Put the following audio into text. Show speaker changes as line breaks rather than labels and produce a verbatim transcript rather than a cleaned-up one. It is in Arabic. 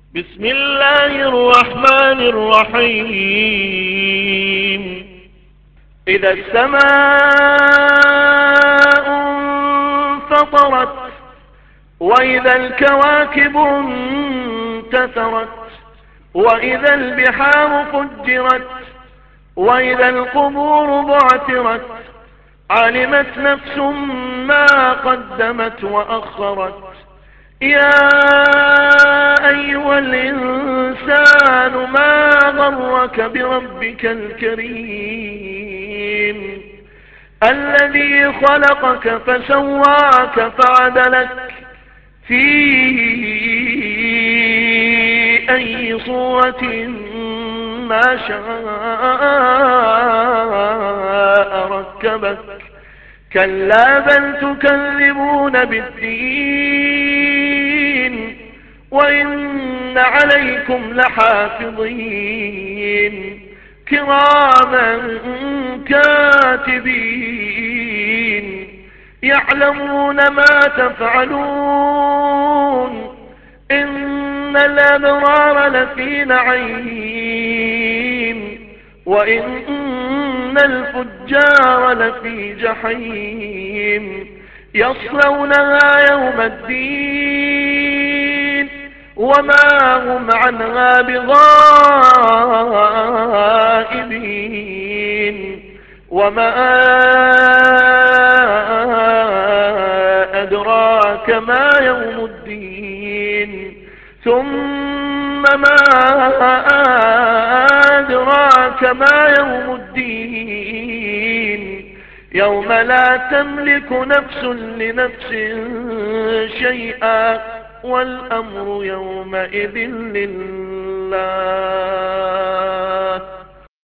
بسم الله الرحمن الرحيم. إذا السماء انفطرت وإذا الكواكب انتثرت وإذا البحار فجرت وإذا القبور بعثرت علمت نفس ما قدمت وأخرت. يا أيها الإنسان ما غرك بربك الكريم الذي خلقك فسواك فعدلك في أي صورة ما شاء ركبك. كلا بل تكذبون بالدين وإن عليكم لحافظين كراما كاتبين يعلمون ما تفعلون. إن الأبرار لفي نعيم وإن الفجار لفي جحيم يصلونها يوم الدين وما هم عنها بغائبين. وما أدراك ما يوم الدين ثم ما أدراك ما يوم الدين يوم لا تملك نفس لنفس شيئا والأمر يومئذ لله.